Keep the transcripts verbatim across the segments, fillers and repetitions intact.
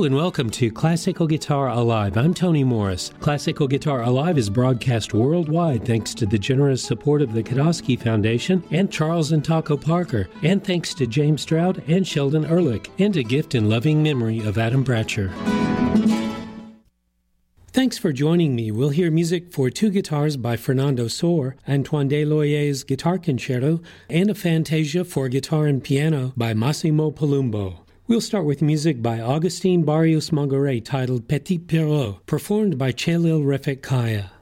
Hello and welcome to Classical Guitar Alive. I'm Tony Morris. Classical Guitar Alive is broadcast worldwide thanks to the generous support of the Kodosky Foundation and Charles and Taco Parker, and thanks to James Stroud and Sheldon Ehrlich, and a gift in loving memory of Adam Bratcher. Thanks for joining me. We'll hear music for two guitars by Fernando Sor, Antoine Desloyers' Guitar Concerto, and a Fantasia for guitar and piano by Massimo Palumbo. We'll start with music by Augustin Barrios Mongaret titled Petit Pierrot, performed by Chelil Refik Kaya.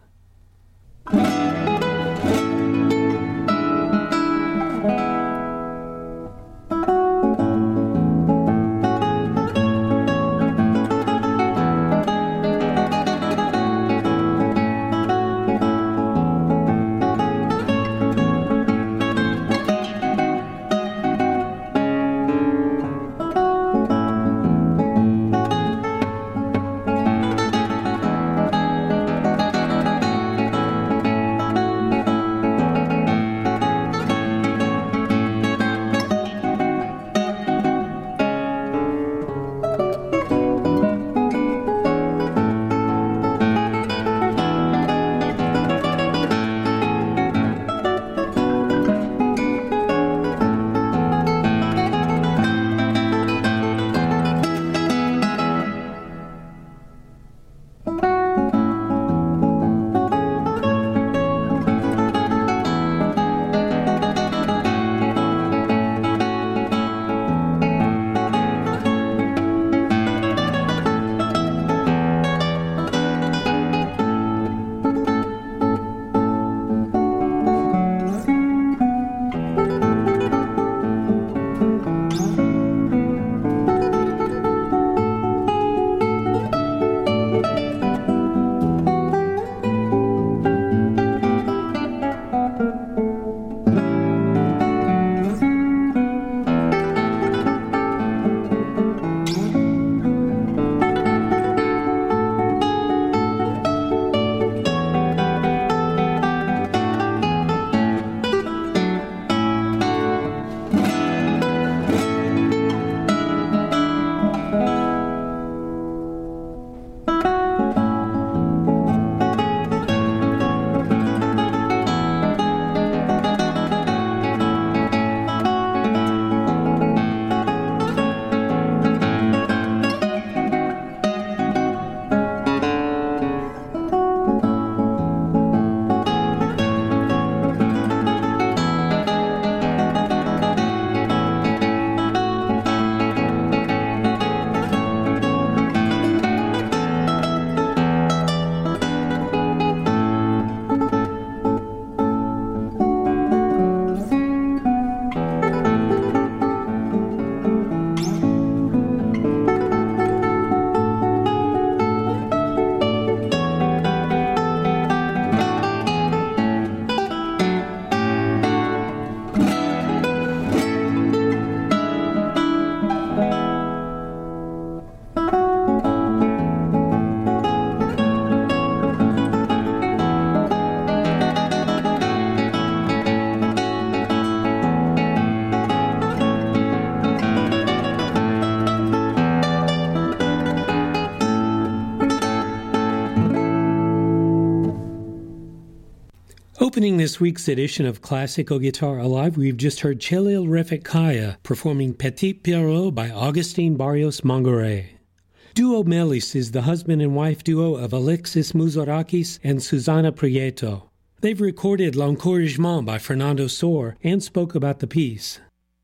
Opening this week's edition of Classical Guitar Alive, we've just heard Chelil Refik Kaya performing Petit Pierrot by Augustin Barrios Mongaret. Duo Melis is the husband and wife duo of Alexis Mouzarakis and Susana Prieto. They've recorded L'Encouragement by Fernando Sor and spoke about the piece.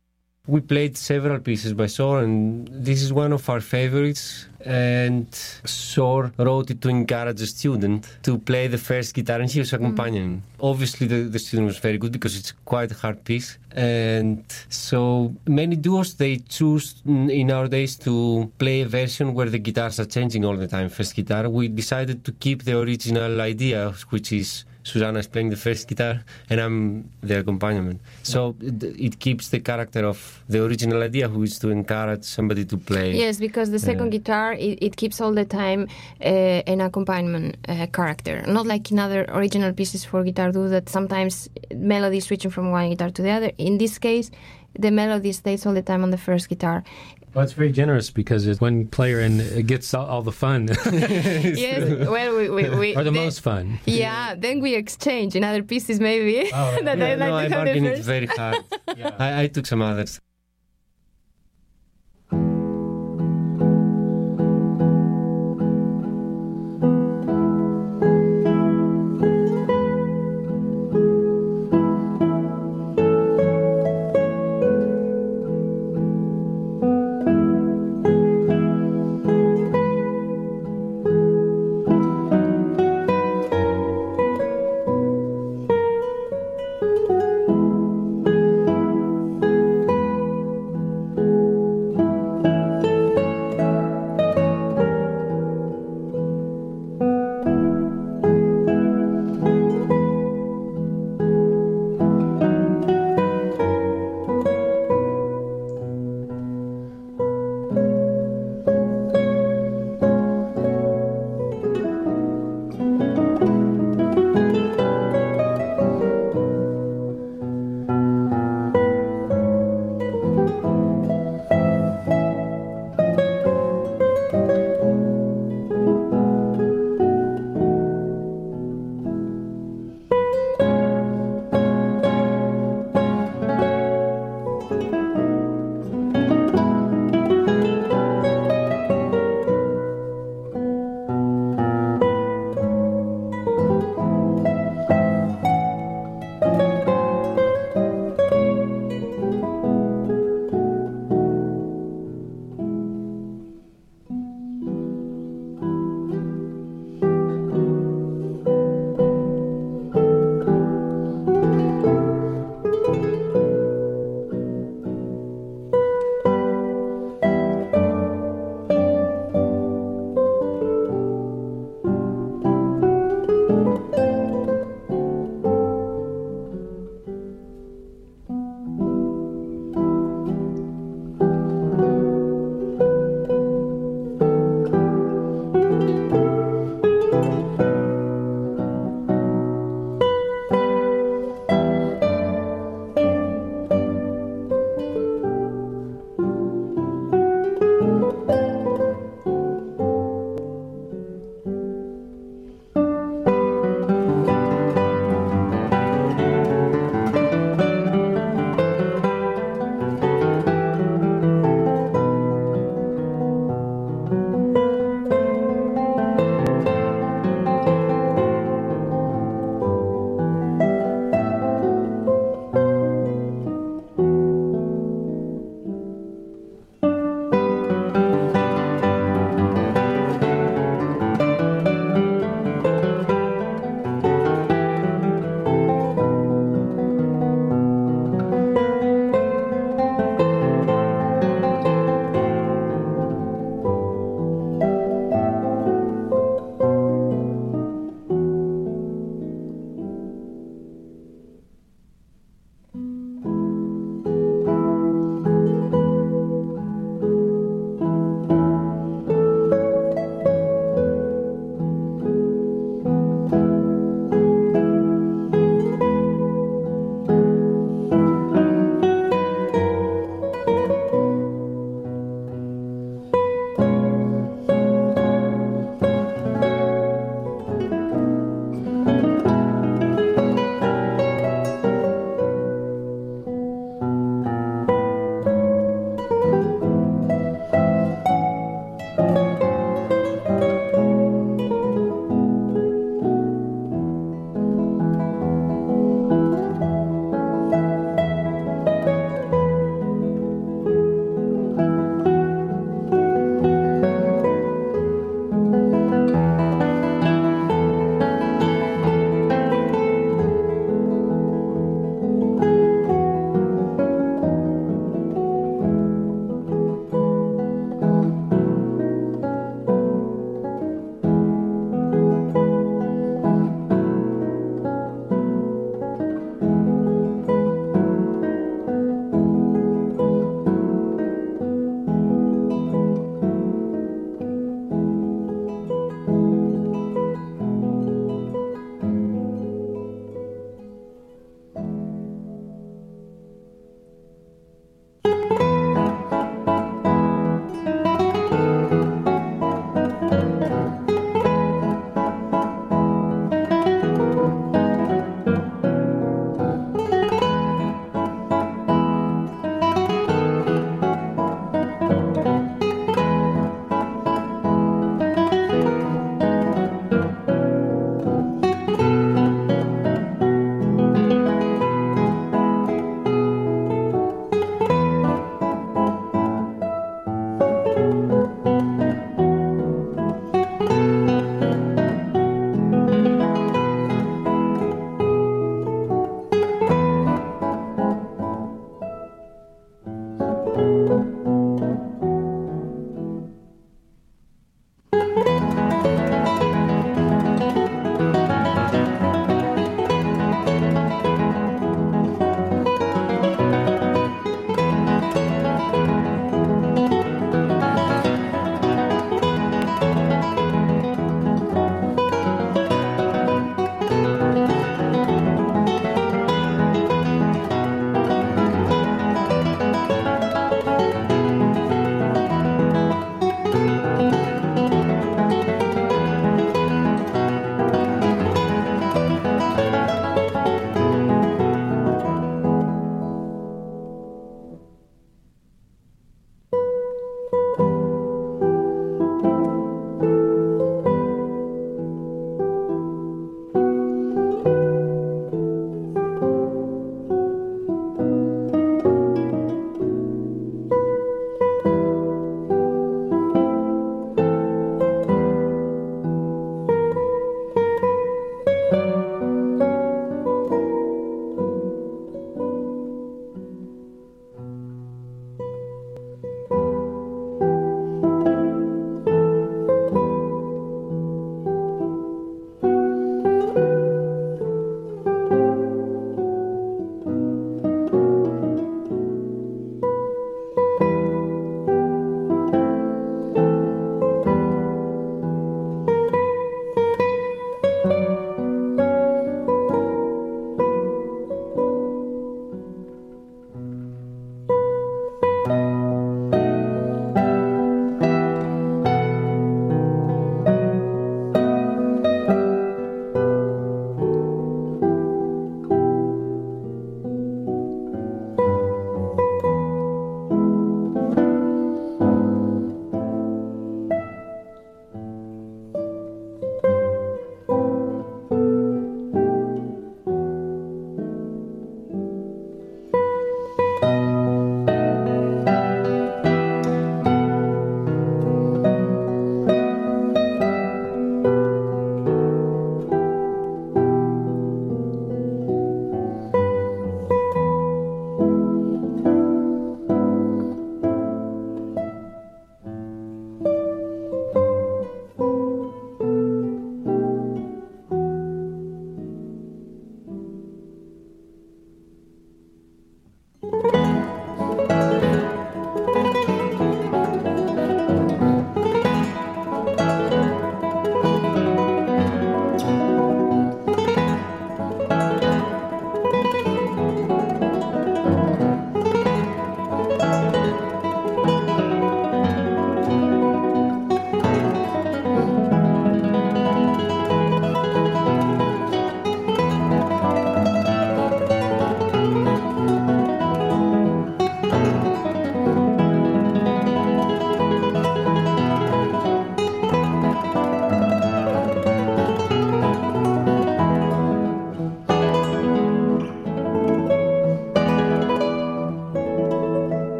We played several pieces by Sor, and this is one of our favorites. And Sor wrote it to encourage a student to play the first guitar, and he was accompanying. Mm. Obviously, the, the student was very good because it's quite a hard piece. And so many duos, they choose in our days to play a version where the guitars are changing all the time, first guitar. We decided to keep the original idea, which is Susana is playing the first guitar and I'm the accompaniment. So it, it keeps the character of the original idea, who is to encourage somebody to play. Yes, because the second uh, guitar, it, it keeps all the time uh, an accompaniment uh, character. Not like in other original pieces for guitar do that sometimes melody is switching from one guitar to the other. In this case, the melody stays all the time on the first guitar. Well, it's very generous because it's one player and it gets all, all the fun. Yes, well, we... we, we or the then, most fun. Yeah, then we exchange in other pieces maybe. Oh, that no, I like no, to I have the bargained it first. very hard. Yeah. I, I took some others.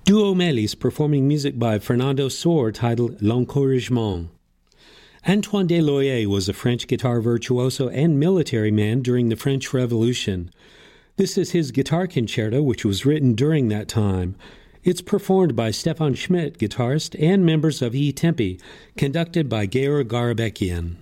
Duo Melis performing music by Fernando Sor titled L'Encouragement. Antoine Deloyer was a French guitar virtuoso and military man during the French Revolution. This is his guitar concerto, which was written during that time. It's performed by Stefan Schmidt, guitarist, and members of E Tempi, conducted by Georg Garabekian.